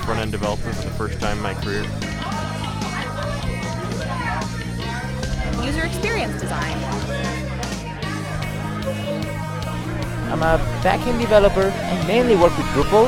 front-end developer for the first time in my career. User experience design. I'm a backend developer and mainly work with Drupal.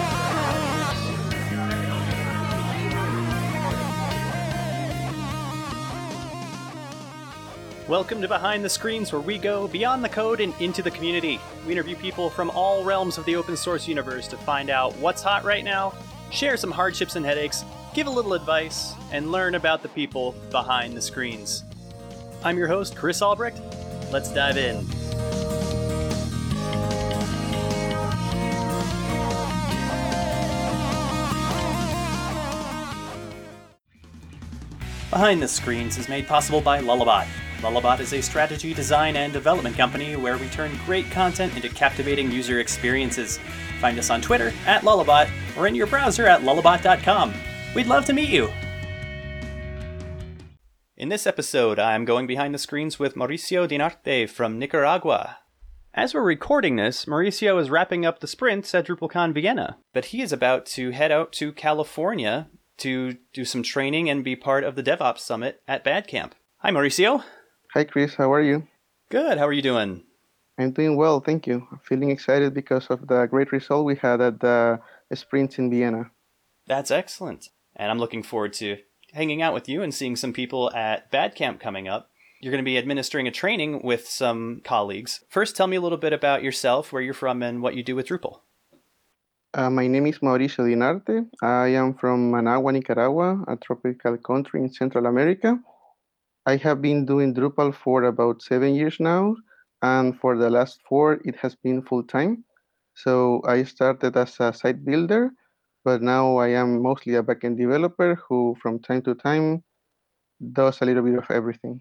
Welcome to Behind the Screens, where we go beyond the code and into the community. We interview people from all realms of the open source universe to find out what's hot right now, share some hardships and headaches, give a little advice, and learn about the people behind the screens. I'm your host, Chris Albrecht. Let's dive in. Behind the Screens is made possible by Lullabot. Lullabot is a strategy, design, and development company where we turn great content into captivating user experiences. Find us on Twitter at Lullabot or in your browser at lullabot.com. We'd love to meet you. In this episode, I'm going behind the screens with Mauricio Dinarte from Nicaragua. As we're recording this, Mauricio is wrapping up the sprints at DrupalCon Vienna, but he is about to head out to California to do some training and be part of the DevOps Summit at Badcamp. Hi, Mauricio. Hi, Chris. How are you? Good. How are you doing? I'm doing well, thank you. I'm feeling excited because of the great result we had at the sprints in Vienna. That's excellent. And I'm looking forward to hanging out with you and seeing some people at Badcamp coming up. You're going to be administering a training with some colleagues. First, tell me a little bit about yourself, where you're from, and what you do with Drupal. My name is Mauricio Dinarte. I am from Managua, Nicaragua, a tropical country in Central America. I have been doing Drupal for about 7 years now, and for the last 4, it has been full-time. So I started as a site builder, but now I am mostly a backend developer who from time to time does a little bit of everything.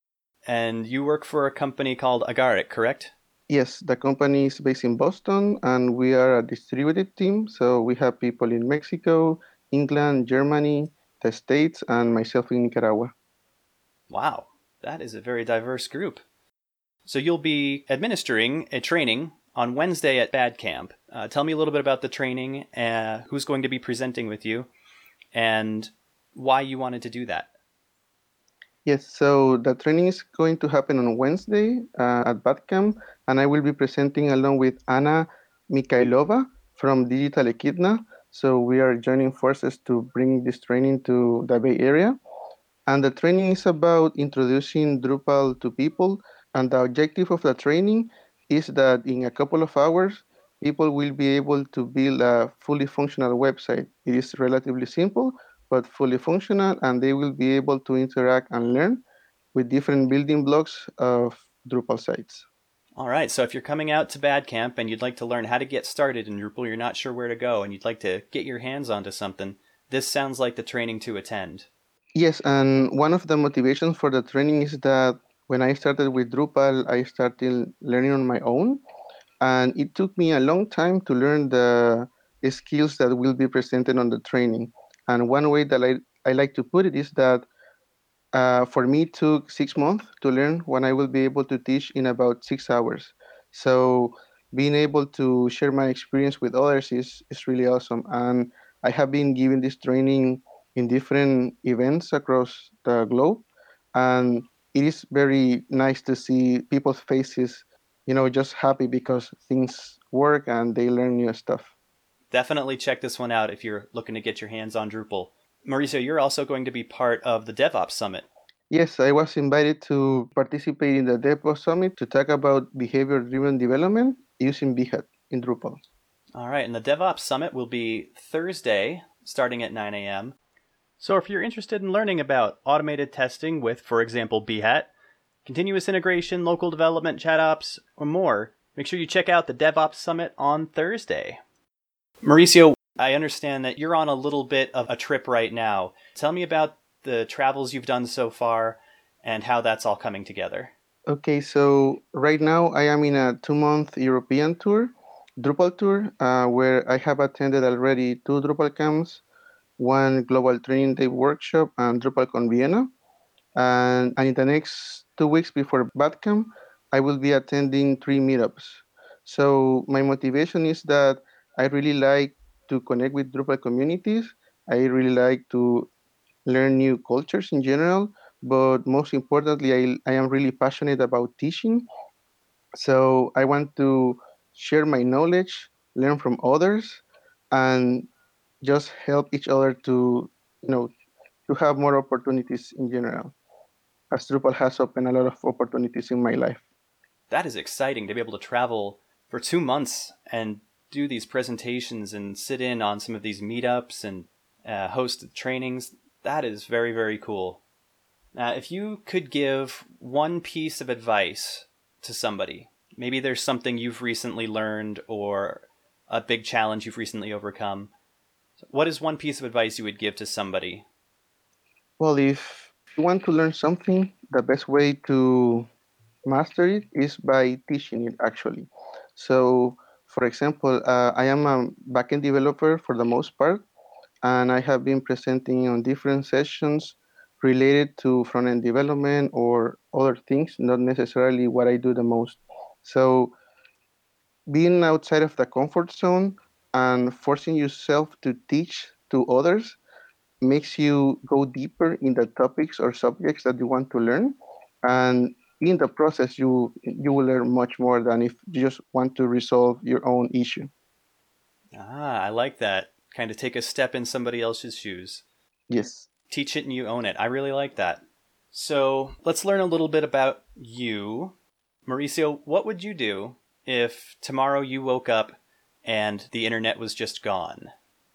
And you work for a company called Agaric, correct? Yes, the company is based in Boston, and we are a distributed team. So we have people in Mexico, England, Germany, the States, and myself in Nicaragua. Wow, that is a very diverse group. So you'll be administering a training on Wednesday at Badcamp. Tell me a little bit about the training, who's going to be presenting with you, and why you wanted to do that. Yes, so the training is going to happen on Wednesday at Badcamp, and I will be presenting along with Anna Mikhailova from Digital Echidna. So we are joining forces to bring this training to the Bay Area. And the training is about introducing Drupal to people. And the objective of the training is that in a couple of hours, people will be able to build a fully functional website. It is relatively simple, but fully functional, and they will be able to interact and learn with different building blocks of Drupal sites. All right, so if you're coming out to Badcamp and you'd like to learn how to get started in Drupal, you're not sure where to go, and you'd like to get your hands onto something, this sounds like the training to attend. Yes, and one of the motivations for the training is that when I started with Drupal, I started learning on my own. And it took me a long time to learn the skills that will be presented on the training. And one way that I like to put it is that for me, it took 6 months to learn when I will be able to teach in about 6 hours. So being able to share my experience with others is really awesome. And I have been giving this training in different events across the globe. And it is very nice to see people's faces, just happy because things work and they learn new stuff. Definitely check this one out if you're looking to get your hands on Drupal. Mauricio, you're also going to be part of the DevOps Summit. Yes, I was invited to participate in the DevOps Summit to talk about behavior-driven development using Behat in Drupal. All right, and the DevOps Summit will be Thursday, starting at 9 a.m. So if you're interested in learning about automated testing with, for example, Behat, continuous integration, local development, chat ops, or more, make sure you check out the DevOps Summit on Thursday. Mauricio, I understand that you're on a little bit of a trip right now. Tell me about the travels you've done so far and how that's all coming together. Okay, so right now I am in a 2-month European tour, Drupal tour, where I have attended already 2 Drupal camps, 1 Global Training Day workshop, and DrupalCon Vienna. And in the next 2 weeks before Badcamp, I will be attending 3 meetups. So my motivation is that I really like to connect with Drupal communities. I really like to learn new cultures in general, but most importantly, I am really passionate about teaching. So I want to share my knowledge, learn from others, and just help each other to, to have more opportunities in general, as Drupal has opened a lot of opportunities in my life. That is exciting to be able to travel for 2 months and do these presentations and sit in on some of these meetups and host trainings. That is very, very cool. If you could give one piece of advice to somebody, maybe there's something you've recently learned or a big challenge you've recently overcome, what is one piece of advice you would give to somebody? Well, if you want to learn something, the best way to master it is by teaching it actually. So, for example, I am a backend developer for the most part, and I have been presenting on different sessions related to front end development or other things, not necessarily what I do the most. So, being outside of the comfort zone and forcing yourself to teach to others makes you go deeper in the topics or subjects that you want to learn, and in the process you will learn much more than if you just want to resolve your own issue. I like that. Kind of take a step in somebody else's shoes. Yes. Teach it and you own it. I really like that. So let's learn a little bit about you. Mauricio, what would you do if tomorrow you woke up and the internet was just gone?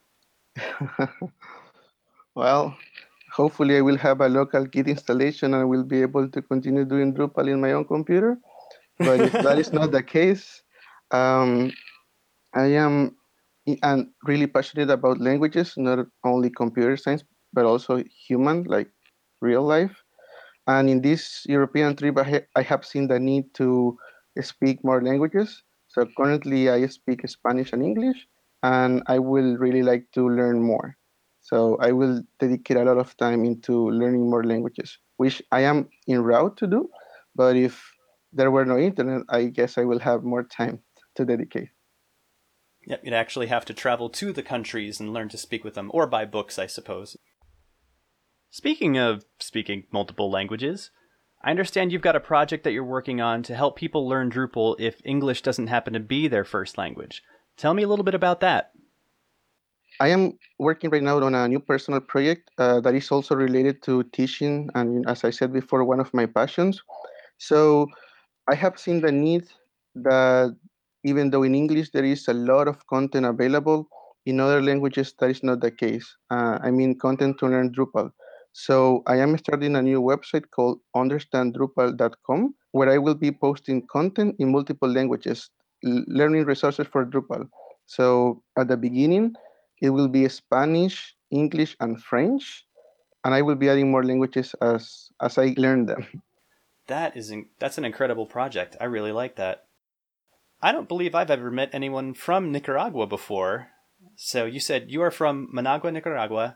Well, hopefully I will have a local kit installation and will be able to continue doing Drupal in my own computer. But if that is not the case, um, I am and really passionate about languages, not only computer science, but also human, like real life. And in this European trip, I have seen the need to speak more languages. So currently, I speak Spanish and English, and I will really like to learn more. So I will dedicate a lot of time into learning more languages, which I am en route to do. But if there were no internet, I guess I will have more time to dedicate. Yep, you'd actually have to travel to the countries and learn to speak with them, or buy books, I suppose. Speaking of speaking multiple languages, I understand you've got a project that you're working on to help people learn Drupal if English doesn't happen to be their first language. Tell me a little bit about that. I am working right now on a new personal project that is also related to teaching, and as I said before, one of my passions. So I have seen the need that even though in English there is a lot of content available, in other languages that is not the case. I mean, content to learn Drupal. So I am starting a new website called understanddrupal.com, where I will be posting content in multiple languages, learning resources for Drupal. So at the beginning, it will be Spanish, English, and French, and I will be adding more languages as I learn them. That's an incredible project. I really like that. I don't believe I've ever met anyone from Nicaragua before. So you said you are from Managua, Nicaragua.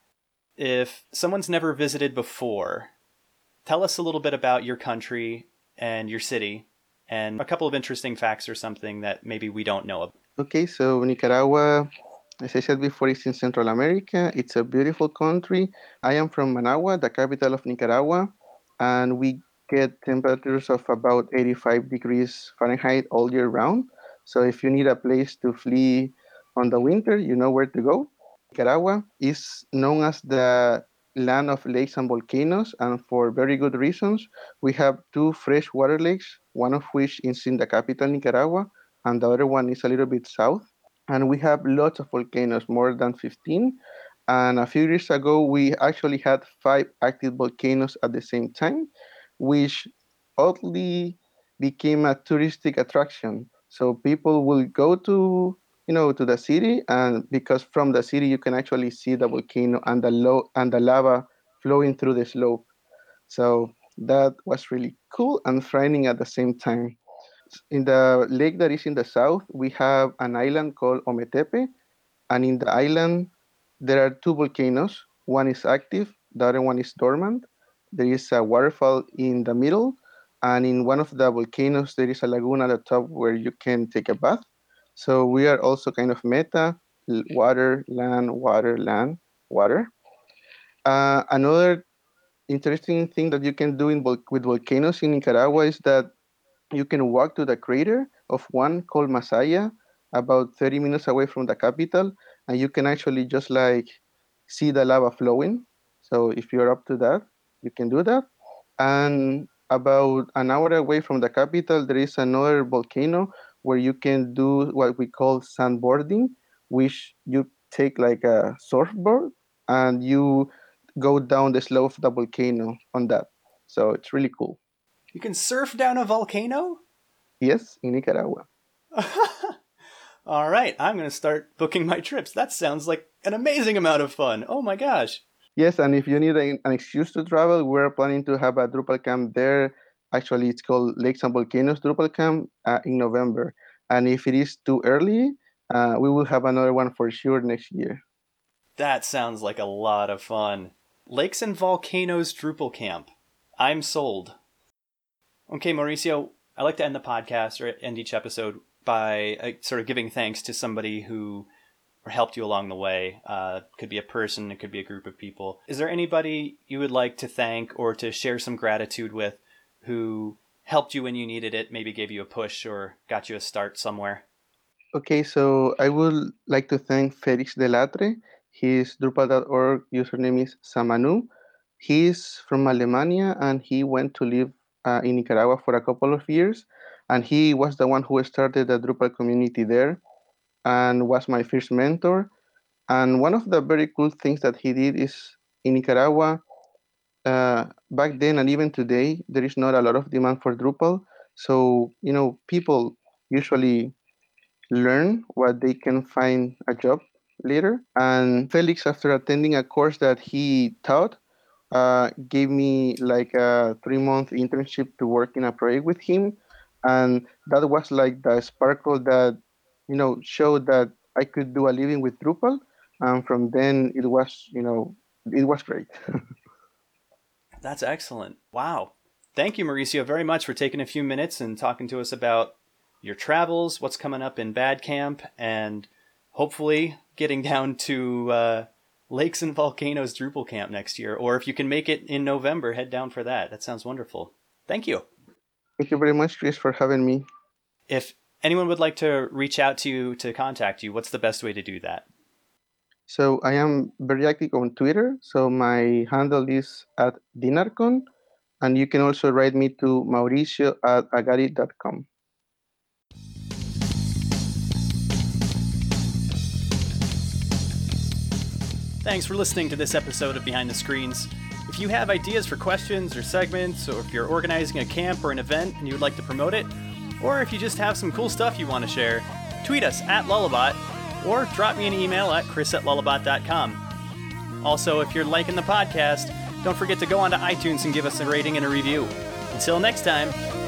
If someone's never visited before, tell us a little bit about your country and your city and a couple of interesting facts or something that maybe we don't know about. Okay, so Nicaragua, as I said before, is in Central America. It's a beautiful country. I am from Managua, the capital of Nicaragua, and we get temperatures of about 85 degrees Fahrenheit all year round. So if you need a place to flee on the winter, you know where to go. Nicaragua is known as the land of lakes and volcanoes, and for very good reasons. We have two freshwater lakes, one of which is in the capital, Nicaragua, and the other one is a little bit south. And we have lots of volcanoes, more than 15. And a few years ago, we actually had 5 active volcanoes at the same time, which oddly became a touristic attraction. So people will go to the city, and because from the city you can actually see the volcano and the lava flowing through the slope. So that was really cool and frightening at the same time. In the lake that is in the south, we have an island called Ometepe, and in the island there are two volcanoes. One is active, the other one is dormant. There is a waterfall in the middle, and in one of the volcanoes there is a lagoon at the top where you can take a bath. So we are also kind of meta water, land, water, land, water. Another interesting thing that you can do with volcanoes in Nicaragua is that you can walk to the crater of one called Masaya, about 30 minutes away from the capital, and you can actually just like see the lava flowing. So if you're up to that, you can do that. And about an hour away from the capital, there is another volcano where you can do what we call sandboarding, which you take like a surfboard and you go down the slope of the volcano on that. So it's really cool. You can surf down a volcano? Yes, in Nicaragua. All right, I'm going to start booking my trips. That sounds like an amazing amount of fun. Oh my gosh. Yes, and if you need an excuse to travel, we're planning to have a Drupal camp there. Actually, it's called Lakes and Volcanoes Drupal Camp in November. And if it is too early, we will have another one for sure next year. That sounds like a lot of fun. Lakes and Volcanoes Drupal Camp. I'm sold. Okay, Mauricio, I like to end the podcast or end each episode by sort of giving thanks to somebody who helped you along the way. Could be a person, it could be a group of people. Is there anybody you would like to thank or to share some gratitude with who helped you when you needed it, maybe gave you a push or got you a start somewhere? Okay, so I would like to thank Felix Delatre. His Drupal.org username is Samanu. He's from Alemania and he went to live in Nicaragua for a couple of years. And he was the one who started the Drupal community there and was my first mentor. And one of the very cool things that he did is in Nicaragua, back then and even today, there is not a lot of demand for Drupal. So, people usually learn what they can find a job later. And Felix, after attending a course that he taught, gave me like a 3-month internship to work in a project with him. And that was like the sparkle that, showed that I could do a living with Drupal. And from then it was great. That's excellent. Wow. Thank you, Mauricio, very much for taking a few minutes and talking to us about your travels, what's coming up in Bad Camp, and hopefully getting down to Lakes and Volcanoes Drupal Camp next year. Or if you can make it in November, head down for that. That sounds wonderful. Thank you. Thank you very much, Chris, for having me. If anyone would like to reach out to you to contact you, what's the best way to do that? So I am very active on Twitter. So my handle is @dinarcon. And you can also write me to mauricio@agari.com. Thanks for listening to this episode of Behind the Screens. If you have ideas for questions or segments, or if you're organizing a camp or an event and you would like to promote it, or if you just have some cool stuff you want to share, tweet us @Lullabot or drop me an email at chris@lullabot.com. Also, if you're liking the podcast, don't forget to go onto iTunes and give us a rating and a review. Until next time,